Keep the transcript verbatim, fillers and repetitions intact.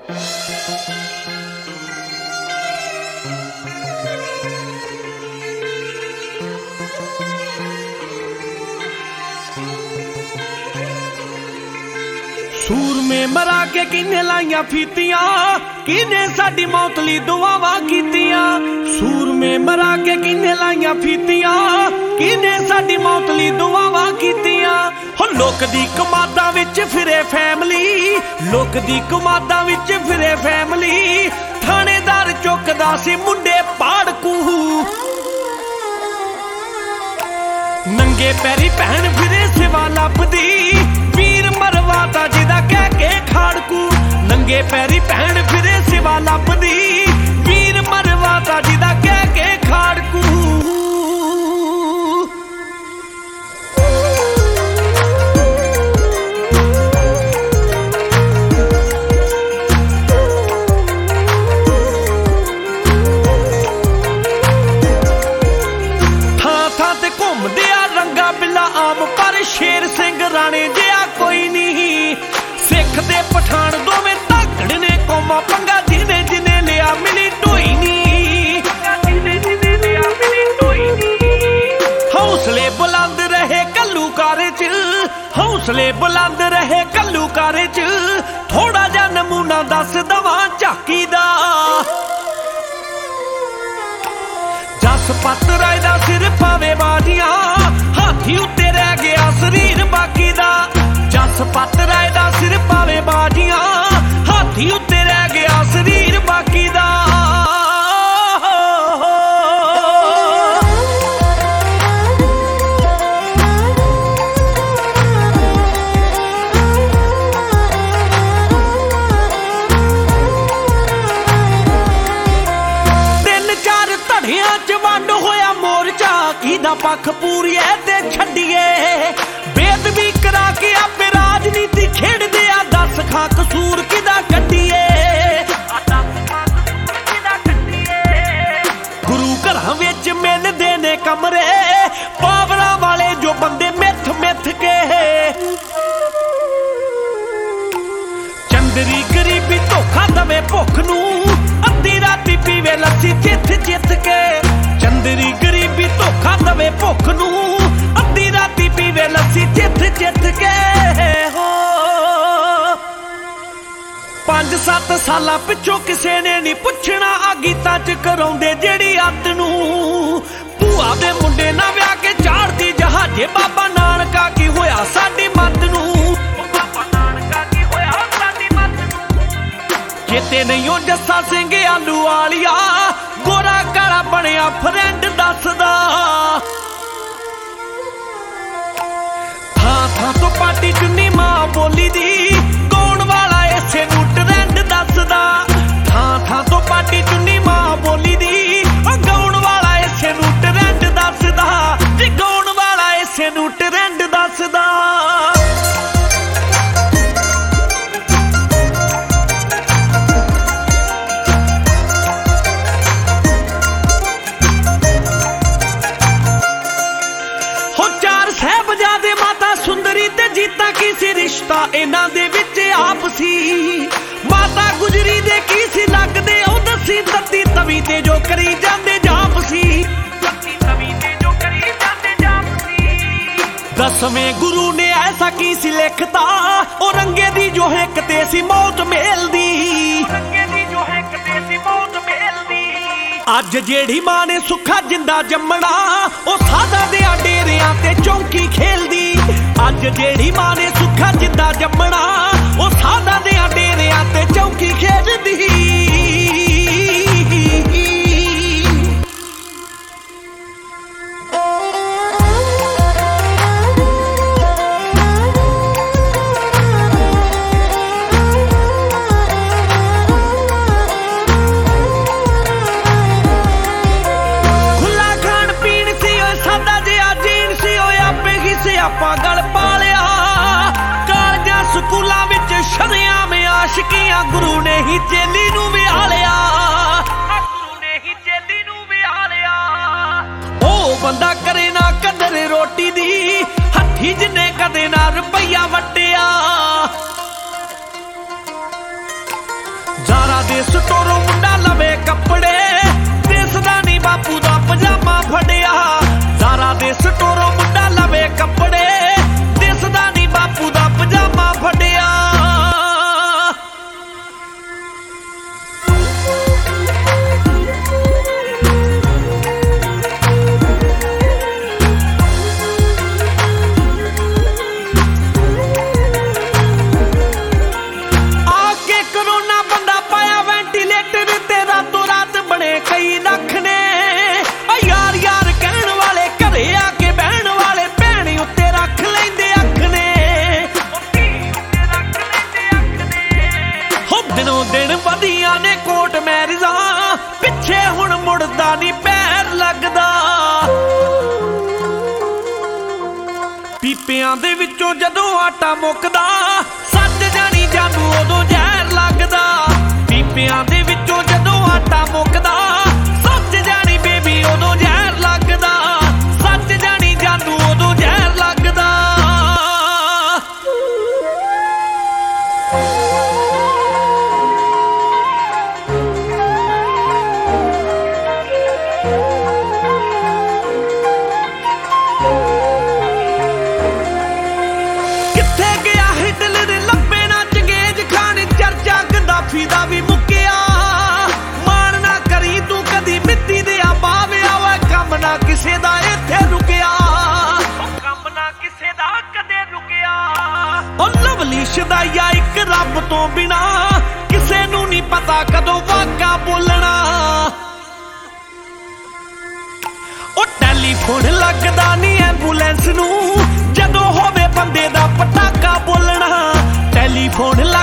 सूरमे मरा के किने लाइया फीतियां, किने साडी मौत लई दुआवां कीतियां। सूरमे मरा के किने लाइया फीतियां, किने साडी मौत लई दुआवां कीतियां। हो लोक दी कमादां विच फिरे फैमिली, लोक दी कमादां विच फिरे फैमिली। थानेदार चुकदा सी मुंडे पाड़कू, नंगे पैरी भैन फिरे सिवा लभदी। वीर मरवाता जिदा कह के खाड़कू, नंगे पैरी भैन फिरे सिवा लभदी। वीर मरवाता जिदा कह के खाड़कू। थां थां ते घुमदे आ रंगा बिला आम, पर शेर सिंह राणे जिहा कोई नहीं। सिख ते पठान दोवें धाकड़ ने कौमां, पंगा जिने जिने लिया मिली ढोई नी। हौसले बुलंद रहे घल्लूकारे च, हौसले बुलंद रहे घल्लूकारे च। थोड़ा जा नमूना दस दवां झाकी दा। जस पत राय दा सिर पावे बाजियां, हाथी उत्ते रह गया शरीर बाकी दा। जस पत राय दा सिर पावे बाजियां, हाथी उत्ते रह गया शरीर बाकी दा। तीन चार धड़ियां च वंड होया मोर्चा, किदा पक्ष पूरीए ते छड्डिए। बेदबी करा के आपे राजनीति खेड़दे आ, दस खां कसूर किदा कड्डिए। गुरु घरां विच मिलदे ने कमरे, पावरां वाले जो बंदे मिथ मिथ के। चंदरी गरीबी धोखा दवे भुख नूं, अद्धी राती पीवे लस्सी चिथ चिथ के। चंदरी गरीबी धोखा दवे भुख नूं, अद्धी राती पीवे लस्सी चिथ चिथ के। हो पंज सत्त सालां पिछों किसे ने नहीं पुछना, आ गीतां च कराउंदे जेड़ी अत नूं। भूआ दे मुंडे ना विआह के चाड़दी जहाजे, बाबा नानका की होया साडी मत नूं। चेते नहीं ओ जस्सा सिंह आलू वालिया, गोरा काला बनिया फ्रेंड दसदा। थां थां तो पाटी चुन्नी मां बोली दी, कौन वाला इसे नूं ट्रेंड दसदा। थां थां तो पाटी चुन्नी मां बोली दी, कौन वाला इसे नूं ट्रेंड दसदा। जी कौन वाला इसे नूं ट्रेंड दसदा। सुंदरी ते जीता की सी रिश्ता इन्हां दे विच आपसी। माता गुजरी दे की सी लगदे ओ दसी, तत्ती तवी ते जो करी जांदे जापसी। दसवें गुरु ने ऐसा की सी लिखता, ओ रंगे दी जो हिक ते सी मौत मेलदी। अज जेड़ी मां ने सुखा जिंदा जम्मना, ओ सादा दे डेरियां ते चौंकी खेलदी। अज जेड़ी मां ने सुखा जिंदा जम्मना, ओ सादा दे डेरियां ते चौंकी खेलदी। आपा गल पालिया, कालजां स्कूलां विच शरेआम आशिकियां, गुरु ने ही चेली नूं विहालिया। गुरु ने ही चेली नूं विहालिया। ओ बंदा करे ना कदर रोटी दी, हत्थी जिन्ने कदे ना रुपया वट्टिया। ਹੁੰਦੀਆਂ ਨੇ ਕੋਟ ਮੈਰਿਜਾਂ ਪਿੱਛੇ ਹੁਣ ਮੁੜਦਾ ਨਹੀਂ ਪੈਰ ਲੱਗਦਾ ਪੀਪਿਆਂ ਦੇ ਵਿੱਚੋਂ ਜਦੋਂ ਆਟਾ ਮੁੱਕਦਾ ਸੱਜ ਜਾਣੀ ਜਾਦੂ ਉਦੋਂ ਜ਼ਹਿਰ ਲੱਗਦਾ ਪੀਪਿਆਂ ਦੇ ਵਿੱਚੋਂ ਜਦੋਂ ਆਟਾ ਮੁੱਕਦਾ ਸੱਜ ਜਾਣੀ ਬੇਬੀ ਉਦੋਂ ਜ਼ਹਿਰ ਲੱਗਦਾ ਸੱਜ ਜਾਣੀ ਜਾਦੂ ਉਦੋਂ ਜ਼ਹਿਰ ਲੱਗਦਾ ਦਾ ਵੀ ਮੁੱਕਿਆ ਮਾਣ ਨਾ ਕਰੀ ਤੂੰ ਕਦੀ ਮਿੱਟੀ ਦੇ ਆਵਾਵਿਆ ਵਾ ਕੰਮ ਨਾ ਕਿਸੇ ਦਾ ਇੱਥੇ ਰੁਕਿਆ ਕੰਮ ਨਾ ਕਿਸੇ ਦਾ ਕਦੇ ਰੁਕਿਆ ਉਹ ਲਵਲੀ ਸ਼ਦਾਈਆ ਇੱਕ ਰੱਬ ਤੋਂ ਬਿਨਾ ਕਿਸੇ ਨੂੰ ਨਹੀਂ ਪਤਾ ਕਦੋਂ ਵਾਕਾ ਬੋਲਣਾ ਉਹ ਟੈਲੀਫੋਨ ਲੱਗਦਾ ਨਹੀਂ ਐਂਬੂਲੈਂਸ ਨੂੰ ਜਦੋਂ ਹੋਵੇ ਬੰਦੇ ਦਾ ਪਟਾਕਾ ਬੋਲਣਾ ਟੈਲੀਫੋਨ